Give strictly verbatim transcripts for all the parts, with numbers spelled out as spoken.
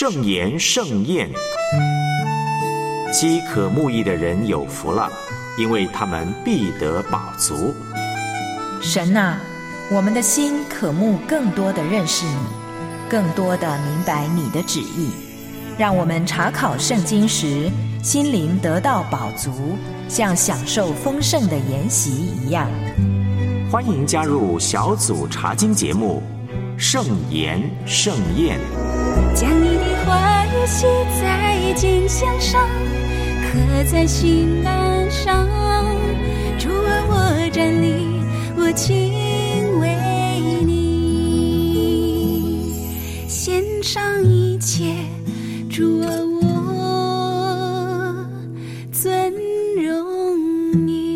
圣言盛宴，饥渴慕义的人有福了，因为他们必得饱足。 神啊，我们的心渴慕更多的认识你，更多的明白你的旨意，让我们查考圣经时心灵得到饱足，像享受丰盛的筵席一样。 欢迎加入小组查经节目圣言盛宴， 将你的话语写在经箱上，刻在心栏上。主啊，我站立，我敬畏你，献上一切。主啊，我尊荣你。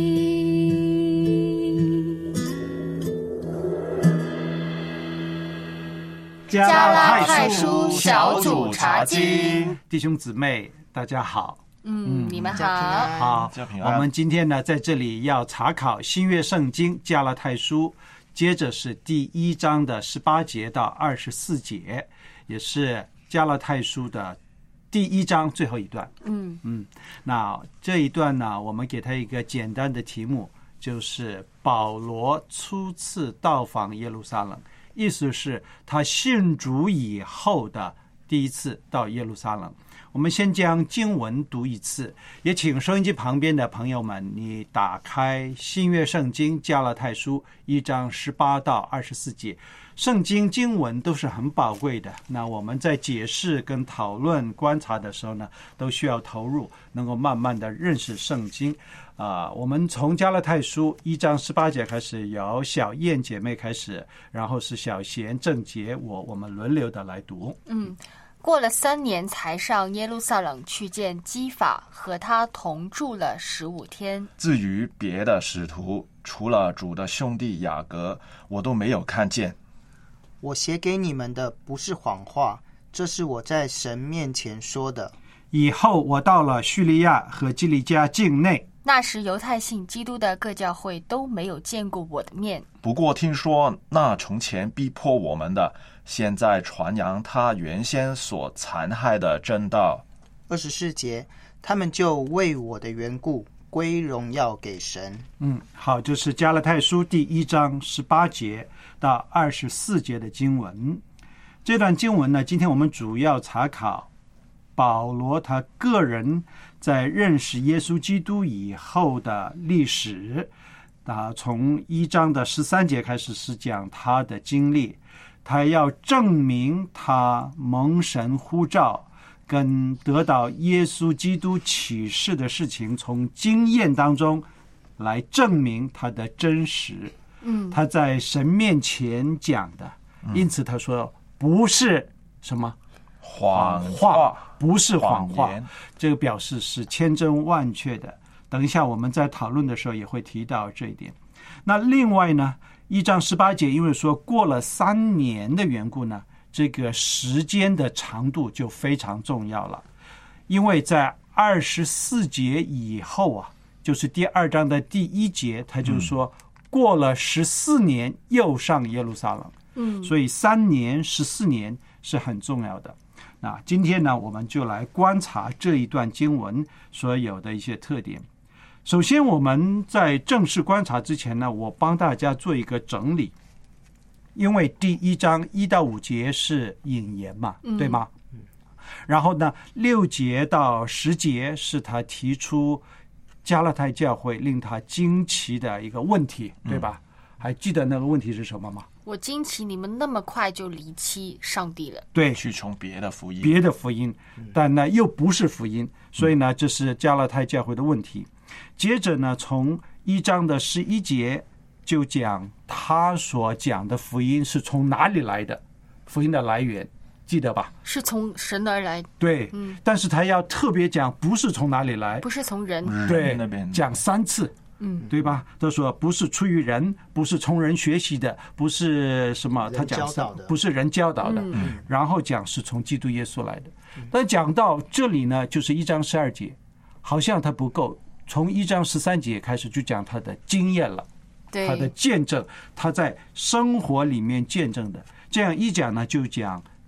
加拉太书小组查经， 弟兄姊妹大家好。 嗯，你们好。 好，我们今天呢在这里要查考新约圣经加拉太书，接着是第一章的十八节到二十四节，也是加拉太书的第一章最后一段。 嗯嗯，那这一段呢，我们给他一个简单的题目，就是保罗初次到访耶路撒冷，意思是他信主以后的第一次到耶路撒冷。我们先将经文读一次，也请收音机旁边的朋友们，你打开新约圣经加拉太书一章十八到二十四节。圣经经文都是很宝贵的，那我们在解释跟讨论观察的时候呢，都需要投入，能够慢慢的认识圣经啊、呃。我们从加拉太书一章十八节开始，由小燕姐妹开始，然后是小贤郑杰我我们轮流的来读。 嗯，过了三年才上耶路撒冷去见基法，和他同住了十五天。 至于别的使徒，除了主的兄弟雅各，我都没有看见。 我写给你们的不是谎话，这是我在神面前说的。 以后我到了叙利亚和基利家境内， 那时犹太信基督的各教会都没有见过我的面。 不过听说那从前逼迫我们的，现在传扬他原先所残害的真道。 二十四节，他们就为我的缘故归荣耀给神。 嗯，好，就是加拉太书第一章十八节到二十四节的经文。这段经文呢，今天我们主要查考保罗他个人在认识耶稣基督以后的历史啊，从一章的十三节开始是讲他的经历，他要证明他蒙神呼召跟得到耶稣基督启示的事情，从经验当中来证明他的真实。 嗯， 他在神面前讲的，因此他说不是什么谎话，不是谎话谎言， 这个表示是千真万确的。等一下我们在讨论的时候也会提到这一点。那另外呢，一章十八节因为说过了三年的缘故呢，这个时间的长度就非常重要了。因为在二十四节以后啊，就是第二章的第一节，他就说、嗯、过了十四年又上耶路撒冷。 嗯， 所以三年十四年是很重要的。那今天呢，我们就来观察这一段经文所有的一些特点。首先我们在正式观察之前呢，我帮大家做一个整理。因为第一章一到五节是引言嘛， 嗯、 对吗？然后呢，六节到十节是他提出加拉太教会令他惊奇的一个问题，对吧？嗯、还记得那个问题是什么吗？ 我惊奇你们那么快就离弃上帝了。 对， 去从别的福音， 别的福音，但呢又不是福音，所以呢，这是加拉太教会的问题。接着呢，从一章的十一节就讲他所讲的福音是从哪里来的，福音的来源，记得吧？ 是从神而来。 对，嗯、但是他要特别讲不是从哪里来， 不是从人， 对， 那边讲三次。 嗯， 对吧？他说不是出于人，不是从人学习的，不是什么，他讲不是人教导的， 嗯、 然后讲是从基督耶稣来的。但讲到这里呢，就是一章十二节，好像他不够，从一章十三节开始就讲他的经验了， 对， 他的见证，他在生活里面见证的。这样一讲呢，就讲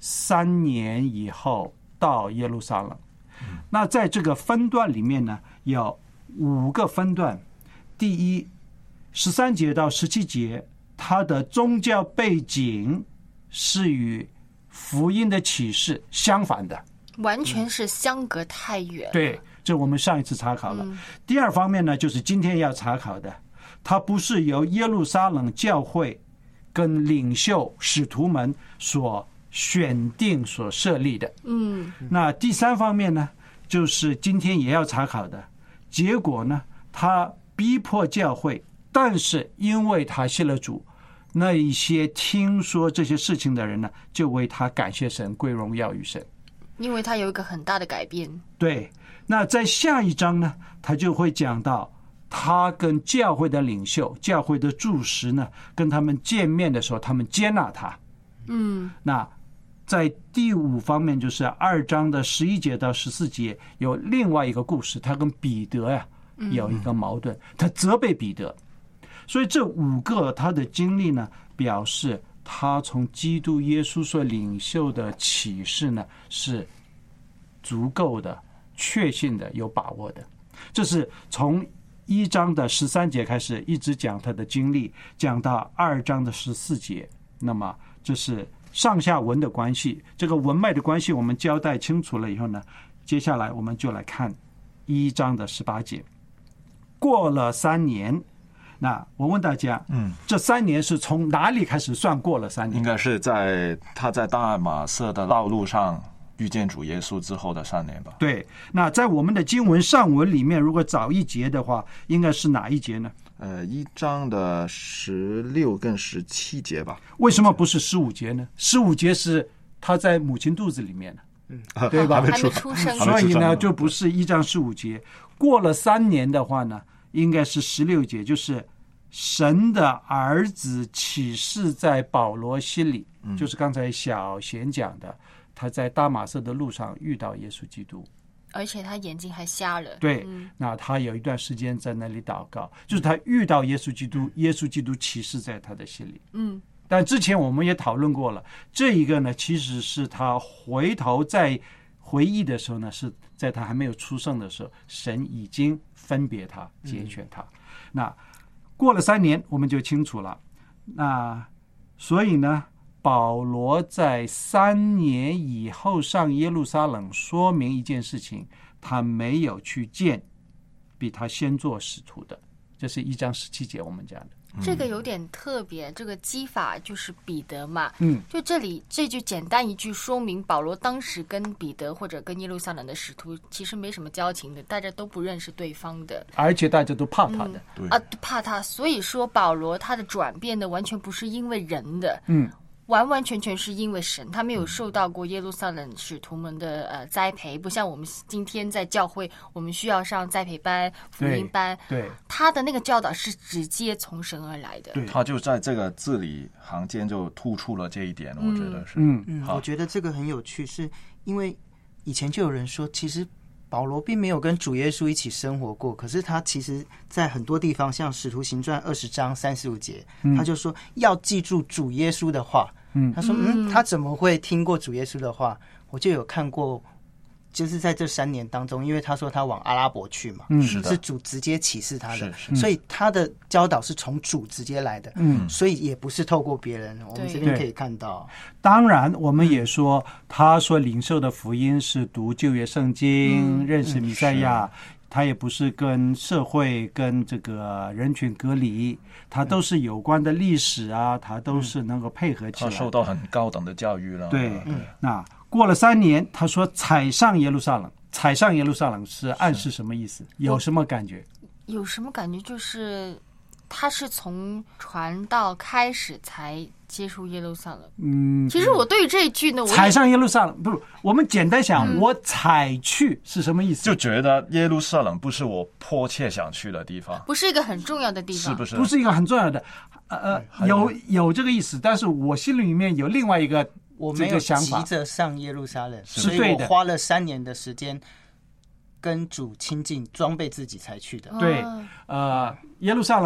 三年以后到耶路撒冷。那在这个分段里面呢，有五个分段。第一，十三节到十七节，它的宗教背景是与福音的启示相反的， 完全是相隔太远。 对，这我们上一次查考了。嗯、第二方面呢，就是今天要查考的，它不是由耶路撒冷教会跟领袖使徒们所选定所设立的。嗯，那第三方面呢，就是今天也要查考的结果呢，他逼迫教会，但是因为他信了主，那一些听说这些事情的人呢，就为他感谢神，归荣耀于神， 因为他有一个很大的改变。 对，那在下一章呢，他就会讲到他跟教会的领袖、教会的柱石呢，跟他们见面的时候，他们接纳他。嗯，那在第五方面，就是二章的十一节到十四节，有另外一个故事，他跟彼得呀、啊、有一个矛盾，他责备彼得。所以这五个他的经历呢，表示他从基督耶稣所领受的启示呢，是足够的、确信的、有把握的。这是从一章的十三节开始，一直讲他的经历，讲到二章的十四节。那么这是上下文的关系，这个文脉的关系我们交代清楚了以后呢，接下来我们就来看一章的十八节。过了三年，那我问大家，嗯，这三年是从哪里开始算过了三年？ 应该是在他在大马色的道路上遇见主耶稣之后的三年吧。 对，那在我们的经文上文里面，如果早一节的话，应该是哪一节呢？ 呃，一章的十六跟十七节吧。 为什么不是十五节呢？十五节是他在母亲肚子里面的，嗯，对吧？ 还没出生， 所以呢，就不是一章十五节。过了三年的话呢，应该是十六节，就是神的儿子启示在保罗心里，嗯、就是刚才小贤讲的，他在大马色的路上遇到耶稣基督。 而且他眼睛还瞎了。 对、嗯，那他有一段时间在那里祷告，就是他遇到耶稣基督，耶稣基督启示在他的心里。嗯，但之前我们也讨论过了，这一个呢，其实是他回头在回忆的时候呢，是在他还没有出生的时候，神已经分别他、拣选他。嗯、那过了三年，我们就清楚了。那所以呢，保罗在三年以后上耶路撒冷，说明一件事情，他没有去见比他先做使徒的。这是一章十七节我们讲的。 这个有点特别，这个基法就是彼得嘛。嗯，就这里这句简单一句说明，保罗当时跟彼得或者跟耶路撒冷的使徒其实没什么交情的，大家都不认识对方的， 而且大家都怕他的。 嗯、啊，怕他。所以说保罗他的转变呢，完全不是因为人的。嗯。完完全全是因为神，他没有受到过耶路撒冷使徒们的呃栽培，不像我们今天在教会，我们需要上栽培班、福音班。 对，对他的那个教导是直接从神而来的。 对，他就在这个字里行间就突出了这一点，嗯、我觉得是。 嗯嗯，我觉得这个很有趣，是因为以前就有人说，其实保罗并没有跟主耶稣一起生活过，可是他其实在很多地方，像使徒行传二十章三十五节，嗯、他就说要记住主耶稣的话。嗯，他说，嗯，他怎么会听过主耶稣的话？我就有看过，就是在这三年当中，因为他说他往阿拉伯去嘛，嗯，是主直接启示他的，所以他的教导是从主直接来的，嗯，所以也不是透过别人。我们这边可以看到， 当然，我们也说他所领受的福音是读旧约圣经，嗯、认识弥赛亚。嗯他也不是跟社会跟这个人群隔离，他都是有关的历史啊，他都是能够配合起来。 他受到很高等的教育了。 对，嗯、那过了三年，他说踩上耶路撒冷，踩上耶路撒冷是暗示什么意思？有什么感觉？ 有什么感觉？就是他是从传道开始才接触耶路撒冷。嗯，其实我对于这一句呢，我踩上耶路撒冷，不是我们简单想，嗯、我踩去是什么意思？ 就觉得耶路撒冷不是我迫切想去的地方， 不是一个很重要的地方， 是不是？ 不是一个很重要的，呃，有有这个意思，但是我心里面有另外一个我没有急着上耶路撒冷， 是对的， 所以我花了三年的时间跟主亲近，装备自己才去的。 对，呃，耶路撒冷。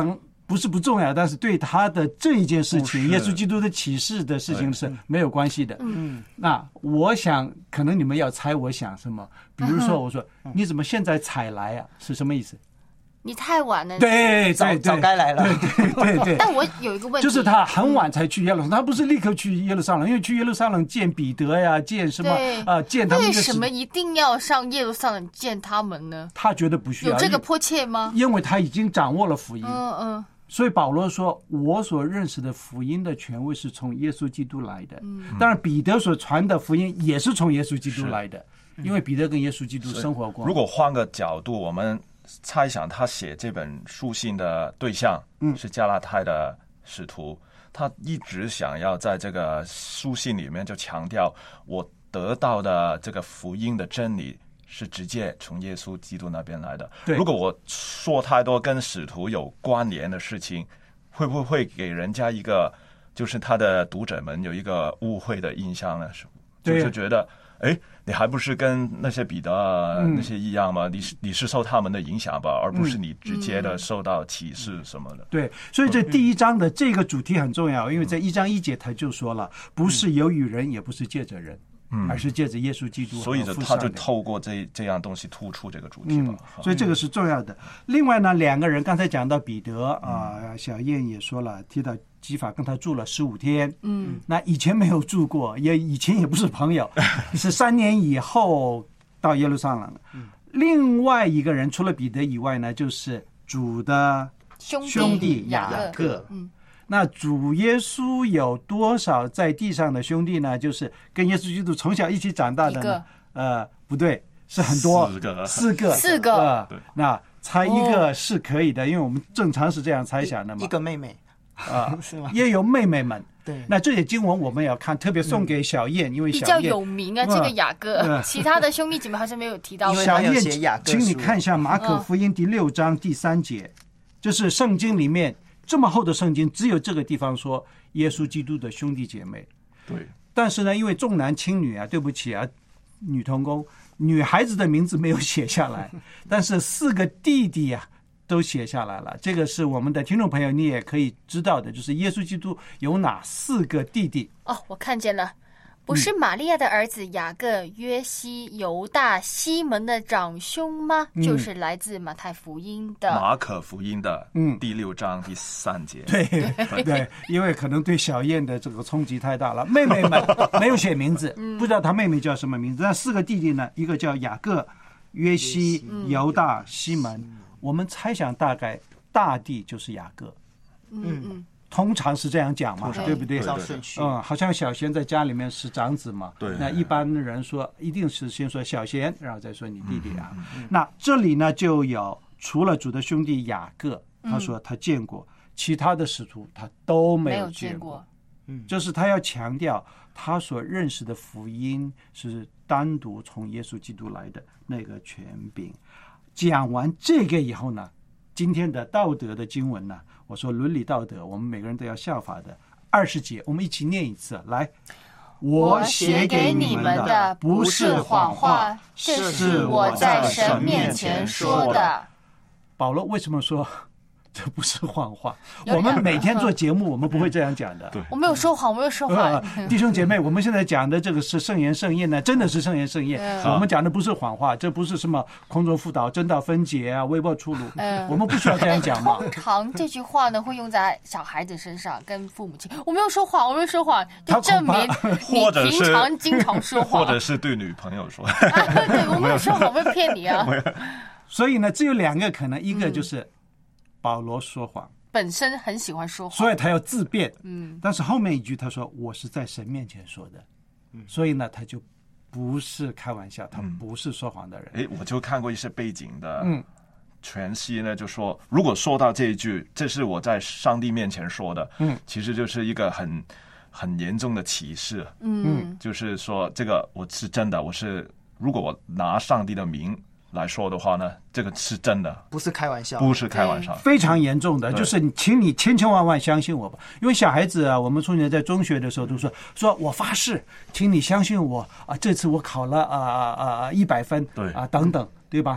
不是不重要，但是对他的这一件事情， 不是耶稣基督的启示的事情是没有关系的。嗯，那我想可能你们要猜我想什么，比如说我说、嗯、你怎么现在才来啊？是什么意思？ 你太晚了， 对对对， 早该来了， 对对对对。 但我有一个问题， 就是他很晚才去耶路撒冷，他不是立刻去耶路撒冷，因为去耶路撒冷见彼得呀，见什么啊、呃，见他们。 为什么一定要上耶路撒冷见他们呢？ 他觉得不需要， 有这个迫切吗？ 因为他已经掌握了福音。 嗯嗯。 所以保罗说，我所认识的福音的权威是从耶稣基督来的。嗯，当然彼得所传的福音也是从耶稣基督来的，因为彼得跟耶稣基督生活过。 如果换个角度，我们猜想他写这本书信的对象是加拉太的使徒，他一直想要在这个书信里面就强调，我得到的这个福音的真理是直接从耶稣基督那边来的。如果我说太多跟使徒有关联的事情，会不会给人家一个就是他的读者们有一个误会的印象呢？就是觉得哎，你还不是跟那些彼得那些一样吗？嗯、你是你是受他们的影响吧，而不是你直接的受到启示什么的。 嗯、对，所以这第一章的这个主题很重要，因为在一章一节他就说了，不是由于人，也不是借着人。嗯，而是借着耶稣基督， 所以他就透过这这样东西突出这个主题了、 嗯。所以这个是重要的。另外呢，两个人刚才讲到彼得啊、呃，小燕也说了，提到基法跟他住了十五天，嗯，那以前没有住过，也以前也不是朋友，是三年以后到耶路撒冷。嗯，另外一个人除了彼得以外呢，就是主的兄弟雅各，嗯。那主耶稣有多少在地上的兄弟呢？就是跟耶稣基督从小一起长大的呢？呃，不对，是很多， 四个， 四个， 四个。 呃、那猜一个是可以的、哦，因为我们正常是这样猜想的嘛。 一个妹妹啊、呃， 是吗？ 也有妹妹们。 对， 那这些经文我们要看，特别送给小燕，嗯、因为小燕比较有名啊，嗯、这个雅各，嗯、其他的兄弟姐妹好像没有提到。 小燕，请你看一下马可福音第六章第三节，嗯、就是圣经里面。这么厚的圣经，只有这个地方说耶稣基督的兄弟姐妹。 对， 但是呢，因为重男轻女啊，对不起啊，女同工，女孩子的名字没有写下来，但是四个弟弟啊都写下来了。这个是我们的听众朋友，你也可以知道的，就是耶稣基督有哪四个弟弟？ 哦，我看见了。不是玛利亚的儿子雅各、约西、犹大、西门的长兄吗？嗯、就是来自马太福音的马可福音的第六章第三节。 对对对，因为可能对小燕的这个冲击太大了。妹妹们没有写名字，不知道她妹妹叫什么名字。那四个弟弟呢？一个叫雅各、约西、犹大、西门。我们猜想大概大弟就是雅各。 嗯嗯。 通常是这样讲嘛，对不对？ 照顺序， 嗯，好像小贤在家里面是长子嘛， 对。 那一般人说一定是先说小贤，然后再说你弟弟啊。嗯嗯、那这里呢就有除了主的兄弟雅各，他说他见过，嗯、其他的使徒他都没有见过。嗯，就是他要强调他所认识的福音是单独从耶稣基督来的那个权柄。讲完这个以后呢，今天的道德的经文呢，我说伦理道德，我们每个人都要效法的。二十节，我们一起念一次，来。 我写给你们的不是谎话，这是我在神面前说的。 保罗为什么说这不是谎话？我们每天做节目，我们不会这样讲的。 对， 我没有说谎，我没有说谎。 呃、弟兄姐妹，我们现在讲的这个是圣言圣业呢，真的是圣言圣业。嗯、我们讲的不是谎话，这不是什么空中辅导、真道分解啊、微波出炉。嗯、我们不需要这样讲嘛。 通常这句话呢，会用在小孩子身上，跟父母亲。我没有说谎，我没有说谎，就证明你平常经常说谎， 或者是对女朋友说。 啊、对，我没有说谎，我没有骗你啊。 所以呢，只有两个可能，一个就是保罗说谎。 本身很喜欢说谎， 所以他要自辩。嗯，但是后面一句他说我是在神面前说的，嗯，所以呢他就不是开玩笑，他不是说谎的人。 哎、嗯，我就看过一些背景的，嗯，全息呢就说，如果说到这一句，这是我在上帝面前说的，嗯，其实就是一个很很严重的歧视，嗯，就是说这个我是真的，我是如果我拿上帝的名来说的话呢，这个是真的， 不是开玩笑， 不是开玩笑， 非常严重的，就是请你千千万万相信我吧。因为小孩子啊，我们从前在中学的时候都说，说我发誓，请你相信我啊，这次我考了啊啊啊一百分， 对啊等等，对吧？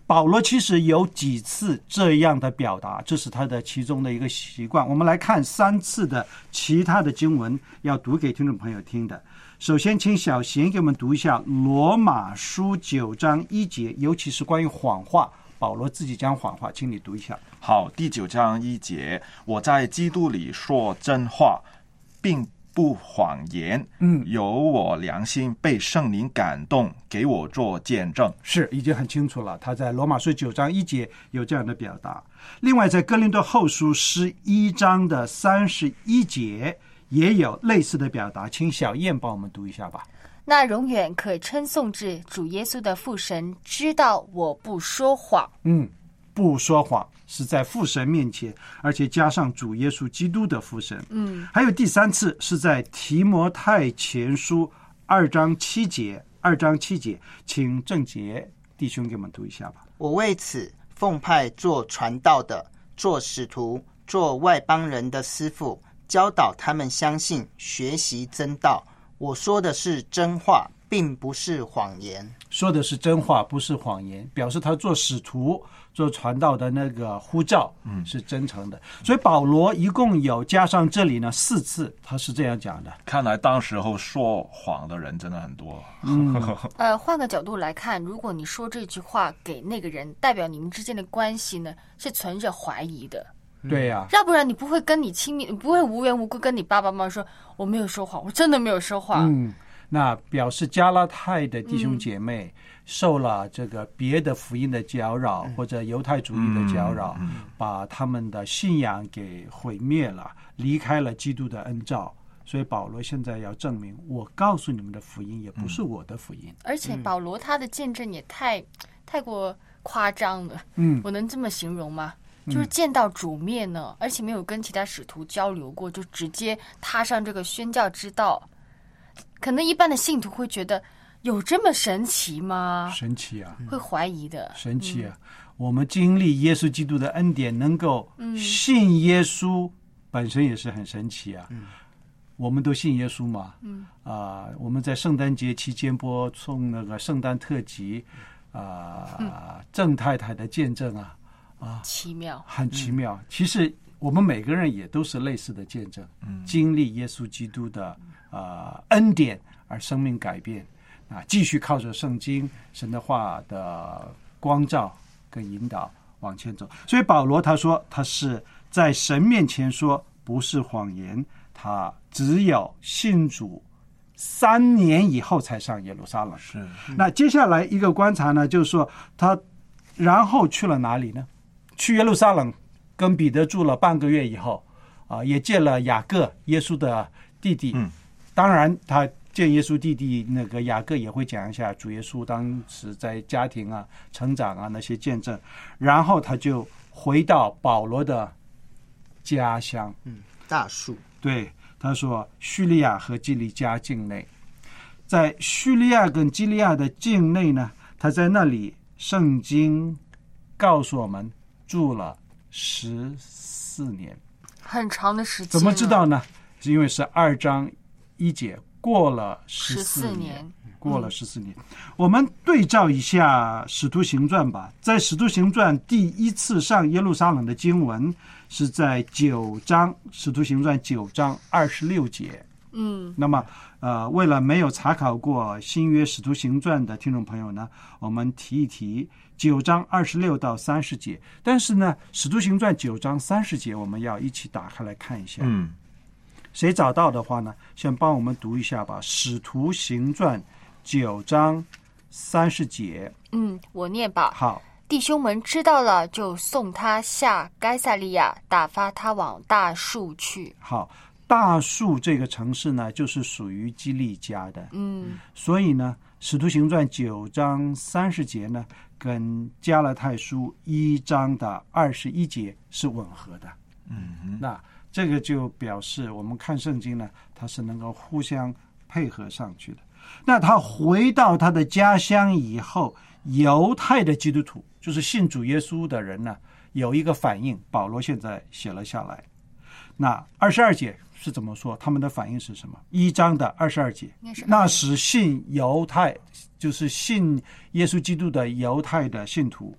保罗其实有几次这样的表达，这是他的其中的一个习惯。我们来看三次的其他的经文，要读给听众朋友听的。首先请小贤给我们读一下罗马书九章一节，尤其是关于谎话，保罗自己讲谎话，请你读一下。 好，第九章一节，我在基督里说真话，并不谎言， 嗯， 有我良心被圣灵感动，给我做见证。 是，已经很清楚了，他在罗马书九章一节有这样的表达。另外在哥林多后书十一章的三十一节也有类似的表达，请小燕帮我们读一下吧。 那永远可称颂至主耶稣的父神知道我不说谎。 嗯，不说谎是在父神面前，而且加上主耶稣基督的父神。 嗯， 还有第三次是在提摩太前书二章七节，二章七节，请郑杰弟兄给我们读一下吧。 我为此奉派做传道的，做使徒，做外邦人的师傅，教导他们相信，学习真道。我说的是真话，并不是谎言。 说的是真话，不是谎言，表示他做使徒做传道的那个呼召是真诚的。所以保罗一共有加上这里呢四次，他是这样讲的。 看来当时候说谎的人真的很多。 嗯， 呃，换个角度来看，如果你说这句话给那个人，代表你们之间的关系呢是存着怀疑的。 对呀、啊， 要不然你不会跟你亲密，你不会无缘无故跟你爸爸妈妈说我没有说谎，我真的没有说谎。 嗯，那表示加拉太的弟兄姐妹、嗯、受了这个别的福音的搅扰、嗯、或者犹太主义的搅扰、嗯嗯、把他们的信仰给毁灭了，离开了基督的恩召。所以保罗现在要证明，我告诉你们的福音也不是我的福音。 嗯、而且保罗他的见证也太、嗯、太过夸张了。 嗯， 我能这么形容吗？就是见到主面呢，而且没有跟其他使徒交流过，就直接踏上这个宣教之道。可能一般的信徒会觉得有这么神奇吗？ 神奇啊， 会怀疑的。 神奇啊、嗯、我们经历耶稣基督的恩典，能够信耶稣本身也是很神奇啊。嗯，我们都信耶稣嘛。嗯啊、呃，我们在圣诞节期间播送那个圣诞特辑啊、呃嗯，郑太太的见证啊。啊， 奇妙， 很奇妙、嗯。其实我们每个人也都是类似的见证，嗯、经历耶稣基督的呃恩典而生命改变啊，继续靠着圣经神的话的光照跟引导往前走。所以保罗他说他是在神面前说不是谎言，他只有信主三年以后才上耶路撒冷。 是， 那接下来一个观察呢，就是说他然后去了哪里呢？去耶路撒冷跟彼得住了半个月以后啊、呃，也见了雅各耶稣的弟弟。嗯，当然他见耶稣弟弟那个雅各也会讲一下主耶稣当时在家庭啊成长啊那些见证，然后他就回到保罗的家乡。 嗯，大树。 对，他说叙利亚和基利家境内，在叙利亚跟基利亚的境内呢，他在那里圣经告诉我们住了十四年， 很长的时间。 怎么知道呢？是因为是二章一节，过了十四年，过了十四年、嗯。我们对照一下《使徒行传》吧，在《使徒行传》第一次上耶路撒冷的经文是在九章，《使徒行传》九章二十六节。 嗯， 那么呃，为了没有查考过新约《使徒行传》的听众朋友呢，我们提一提九章二十六到三十节。但是呢，《使徒行传》九章三十节我们要一起打开来看一下。 嗯， 谁找到的话呢，先帮我们读一下吧，《使徒行传》九章三十节。 嗯，我念吧。 好。 弟兄们知道了，就送他下该撒利亚，打发他往大树去。 好。大树这个城市呢，就是属于基利家的。 嗯， 所以呢，《使徒行传》九章三十节呢，跟加拉太书一章的二十一节是吻合的。 嗯， 那这个就表示我们看圣经呢，它是能够互相配合上去的。那他回到他的家乡以后，犹太的基督徒，就是信主耶稣的人呢，有一个反应，保罗现在写了下来。那二十二节是怎么说？他们的反应是什么？一章的二十二节，那时信犹太，就是信耶稣基督的犹太的信徒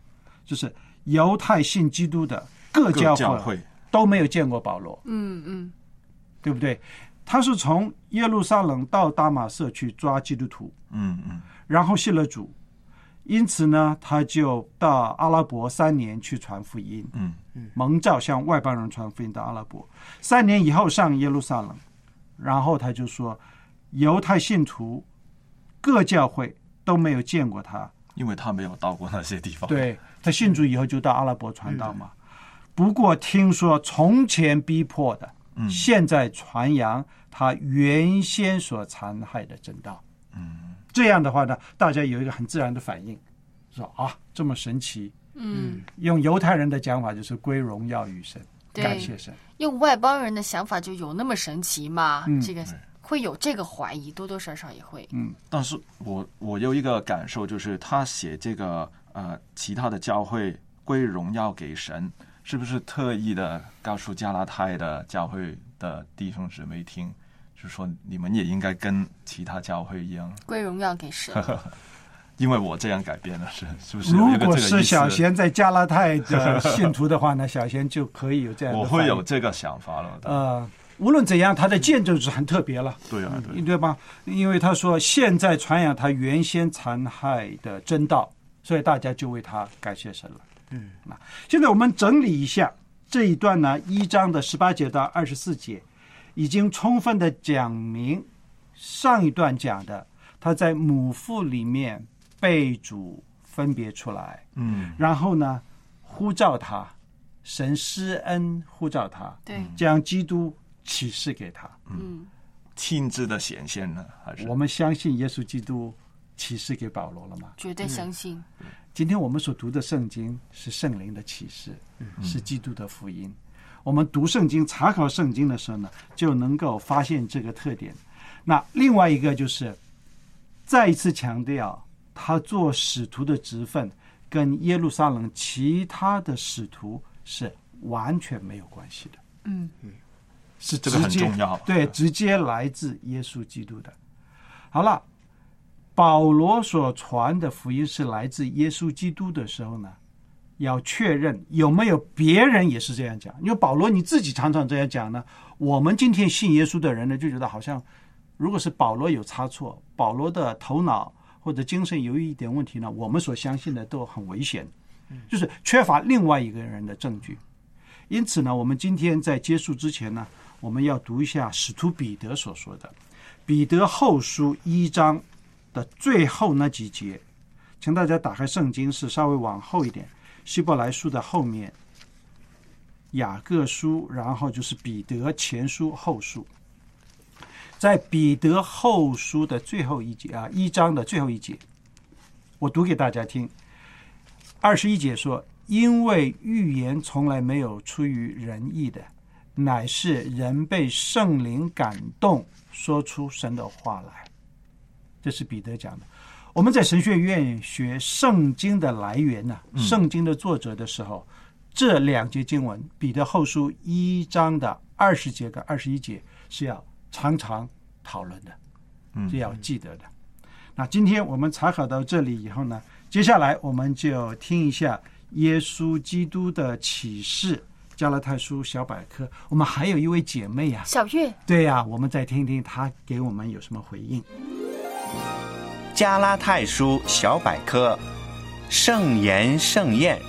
就是犹太信基督的各教 会, 教会都没有见过保罗， 嗯嗯， 对不对？他是从耶路撒冷到大马色去抓基督徒， 嗯嗯， 然后信了主，因此呢，他就到阿拉伯三年去传福音， 嗯嗯，蒙召向外邦人传福音到阿拉伯。三年以后上耶路撒冷，然后他就说，犹太信徒各教会都没有见过他， 因为他没有到过那些地方。 对，他信主以后就到阿拉伯传道嘛。不过听说从前逼迫的， 嗯， 现在传扬他原先所残害的真道。 嗯， 这样的话呢，大家有一个很自然的反应，说啊，这么神奇。 嗯， 用犹太人的讲法就是归荣耀于神，感谢神。 用外邦人的想法就有那么神奇吗？ 嗯， 这个会有这个怀疑，多多少少也会。 嗯， 但是我我有一个感受，就是他写这个呃其他的教会归荣耀给神，是不是特意的告诉加拉太的教会的弟兄姊妹听，就是说你们也应该跟其他教会一样归荣耀给神？ 因为我这样改变了，是是不是有一个这个意思？ 如果是小贤在加拉太的信徒的话呢，小贤就可以有这样的， 我会有这个想法了。 呃，无论怎样，他的见证是很特别了。 对啊，对， 对吧？因为他说现在传扬他原先残害的真道，所以大家就为他感谢神了。 嗯， 那现在我们整理一下这一段呢，一章的十八节到二十四节，已经充分的讲明上一段讲的，他在母腹里面被主分别出来， 嗯， 然后呢呼召他，神施恩呼召他， 对， 将基督启示给他， 嗯， 亲自的显现呢？还是我们相信耶稣基督启示给保罗了吗？ 绝对相信。 嗯，今天我们所读的圣经是圣灵的启示，是基督的福音。我们读圣经、查考圣经的时候呢，就能够发现这个特点。那另外一个就是再一次强调，他做使徒的职分跟耶路撒冷其他的使徒是完全没有关系的。 嗯嗯，是这个很重要， 对，直接来自耶稣基督的。好了，保罗所传的福音是来自耶稣基督的时候呢，要确认有没有别人也是这样讲。因为保罗你自己常常这样讲呢，我们今天信耶稣的人呢，就觉得好像如果是保罗有差错，保罗的头脑或者精神有一点问题呢，我们所相信的都很危险，就是缺乏另外一个人的证据。因此呢，我们今天在结束之前呢，我们要读一下使徒彼得所说的彼得后书一章的最后那几节，请大家打开圣经，是稍微往后一点，希伯来书的后面，雅各书，然后就是彼得前书后书。在彼得后书的最后一节啊，一章的最后一节，我读给大家听。二十一节说，因为预言从来没有出于人意的，乃是人被圣灵感动，说出神的话来。这是彼得讲的。我们在神学院学圣经的来源呢、啊，圣经的作者的时候，这两节经文，彼得后书一章的二十节跟二十一节是要常常讨论的，是要记得的。那今天我们查考到这里以后呢，接下来我们就听一下耶稣基督的启示，加拉太书小百科。我们还有一位姐妹啊， 小月， 对呀、啊，我们再听听她给我们有什么回应。 加拉太书小百科，圣言圣验。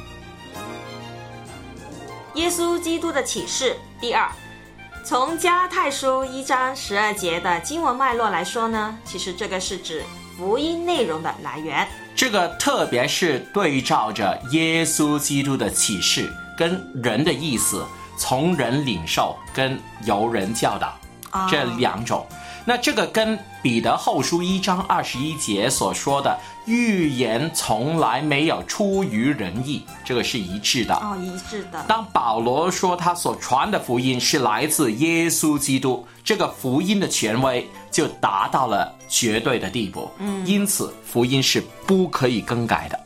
耶稣基督的启示第二，从加拉太书一章十二节的经文脉络来说呢，其实这个是指福音内容的来源。 这个特别是对照着耶稣基督的启示跟人的意思，从人领受跟由人教导、哦、这两种。那这个跟彼得后书一章二十一节所说的预言从来没有出于人意，这个是一致的。 哦，一致的。 当保罗说他所传的福音是来自耶稣基督，这个福音的权威就达到了绝对的地步。嗯，因此福音是不可以更改的。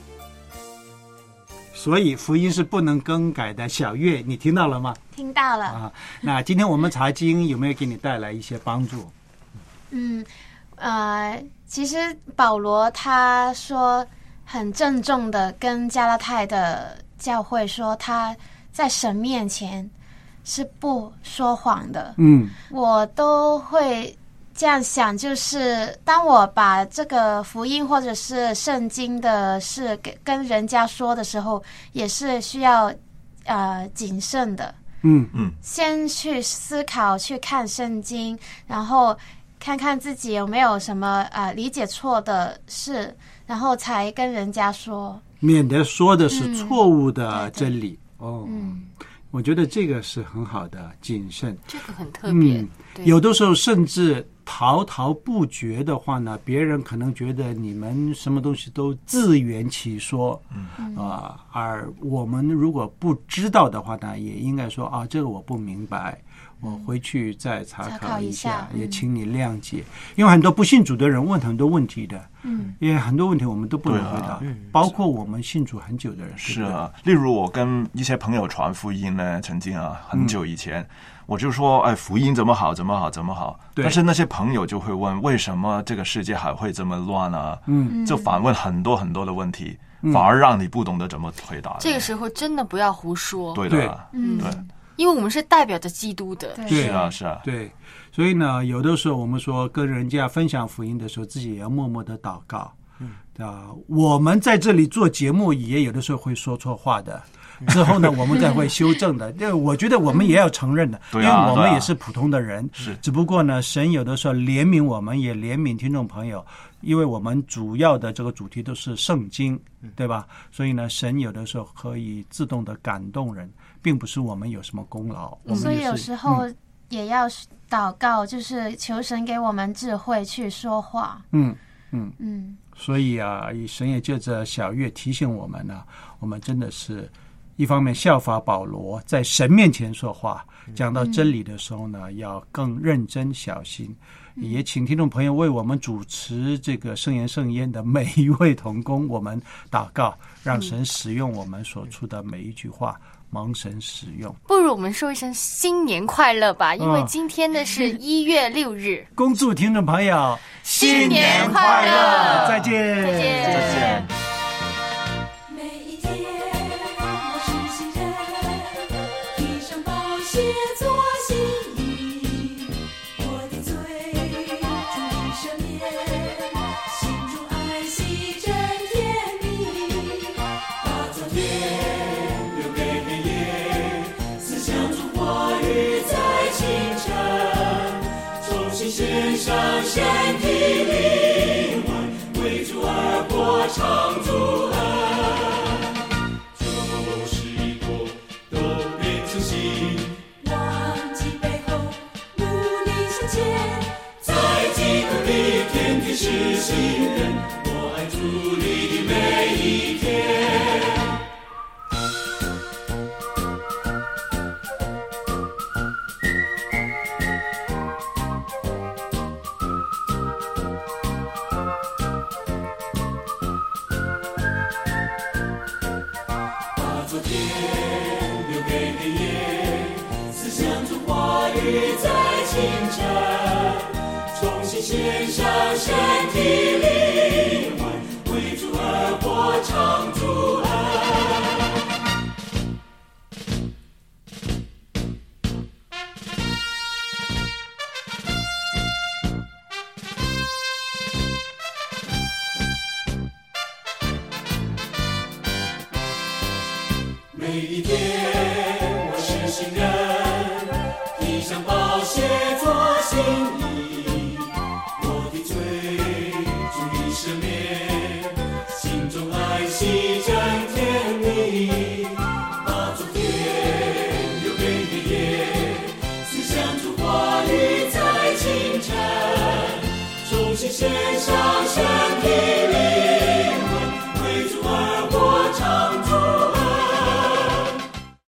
所以福音是不能更改的。小月，你听到了吗？ 听到了。 啊，那今天我们查经有没有给你带来一些帮助？ 嗯，呃，其实保罗他说很郑重的跟加拉太的教会说，他在神面前是不说谎的。 嗯， 我都会这样想，就是当我把这个福音或者是圣经的事给跟人家说的时候，也是需要呃谨慎的。 嗯嗯， 先去思考，去看圣经，然后看看自己有没有什么呃理解错的事，然后才跟人家说， 免得说的是错误的真理。 嗯、 哦， 嗯， 我觉得这个是很好的谨慎， 这个很特别。 嗯，有的时候甚至滔滔不绝的话呢，别人可能觉得你们什么东西都自圆其说，嗯啊、呃，而我们如果不知道的话呢，也应该说啊，这个我不明白，我回去再查考一下， 嗯、 也请你谅解。因为很多不信主的人问很多问题的， 嗯， 因为很多问题我们都不能回答， 啊、 包括我们信主很久的人。 是啊，例如我跟一些朋友传福音呢，曾经啊，很久以前。嗯，我就说，哎，福音怎么好，怎么好，怎么好？但是那些朋友就会问，为什么这个世界还会这么乱啊？嗯，就反问很多很多的问题，嗯、反而让你不懂得怎么回答。 这个时候真的不要胡说。 对的， 嗯， 对， 因为我们是代表着基督的。 对， 是啊，是啊， 对。所以呢，有的时候我们说跟人家分享福音的时候，自己也要默默的祷告。嗯，啊，我们在这里做节目，也有的时候会说错话的。之后呢，我们再会修正的。这我觉得我们也要承认的， 嗯、 因为我们也是普通的人。 是、啊， 只不过呢，神有的时候怜悯我们，也怜悯听众朋友，因为我们主要的这个主题都是圣经，对吧？所以呢，神有的时候可以自动的感动人，并不是我们有什么功劳。我们所以有时候也要祷告，就是求神给我们智慧去说话。 嗯嗯嗯。 所以啊，神也借着小月提醒我们呢、啊，我们真的是。一方面效法保罗在神面前说话，讲到真理的时候呢，嗯、要更认真小心。也请听众朋友为我们主持这个圣言圣宴的每一位同工，我们祷告，让神使用我们所出的每一句话，蒙神使用。 不如我们说一声新年快乐吧，因为今天呢是一月六日。 恭祝听众朋友新年快乐， 再见， 再见， 再见。 献上身体灵魂，为主而活，唱主恩。旧事过，都变成新。忘记背后，努力向前。在基督里，天天是新人。我爱主你的每一天。献上身体灵魂，为主而活，唱主恩。每一天我是新人，披上宝血做新衣。心中爱惜真甜蜜，把昨天留给黑夜，思想主话语在清晨，重新献上身体。